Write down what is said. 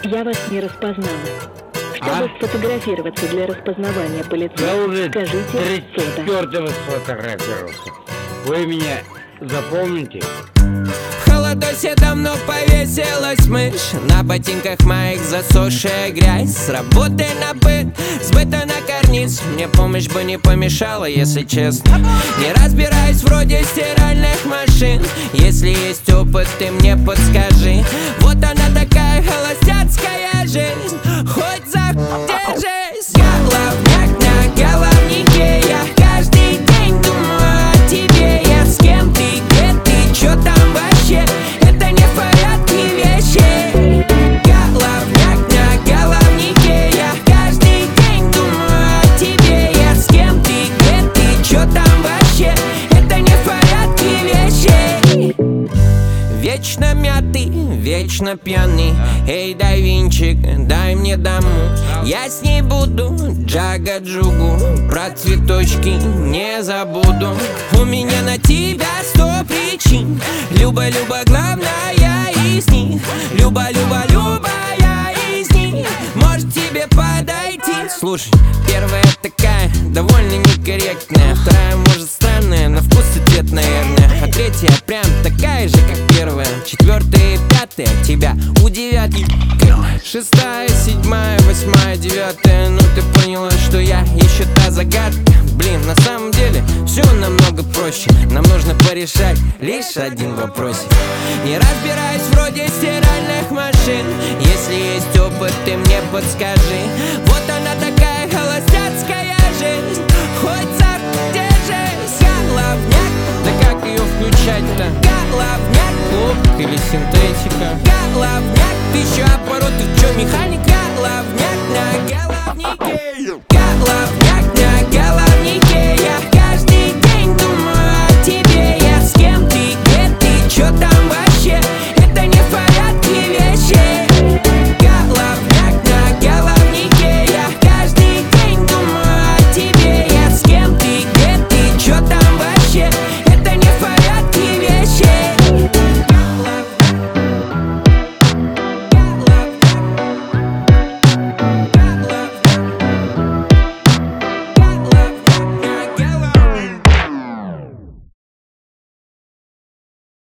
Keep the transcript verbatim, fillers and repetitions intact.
Я вас не распознала. Чтобы А? сфотографироваться для распознавания по лицу, Я уже скажите тридцать фото. четвёртого сфотографировался. Вы меня запомните? В холодосе давно повесилась мышь, на ботинках моих засохшая грязь. С работы на быт, сбыта на карниз. Мне помощь бы не помешала, если честно. Не разбираюсь вроде стиральных машин. Если есть опыт, ты мне подскажи. Вот она такая холостяцкая жизнь. Хоть задержись. Головняк на головнике. Я каждый день думаю о тебе. Я с кем ты, где ты, чё там вообще? Это не в порядке вещей. Головняк на головнике. Я каждый день думаю о тебе. Я с кем ты, где ты, чё там вообще? Это не в порядке вещей. Вечно мятый, вечно пьяный. Эй, дай винчик, дай мне даму. Я с ней буду джага-джугу. Про цветочки не забуду. У меня на тебя сто причин. Люба-люба, главная из них. Люба-люба-люба, я из них. Может тебе подойти? Слушай, первая такая, довольно некорректная. Вторая, может, странная, на вкус и цвет, наверное. А третья прям такая же, как первая. Четвертая и пятая тебя удивят. Шестая, седьмая, восьмая, девятая. Ну ты поняла, что я еще та загадка. Блин, на самом деле все намного проще. Нам нужно порешать лишь один вопросик. Не разбираюсь вроде стиральных машин. Если есть опыт, ты мне подскажи. Вот она такая холостяцкая жизнь. Хоть задержись. Головняк, да как ее включать-то? Головняк, клуб или синтетика? Головняк, ты еще аппарат, ты че, механик?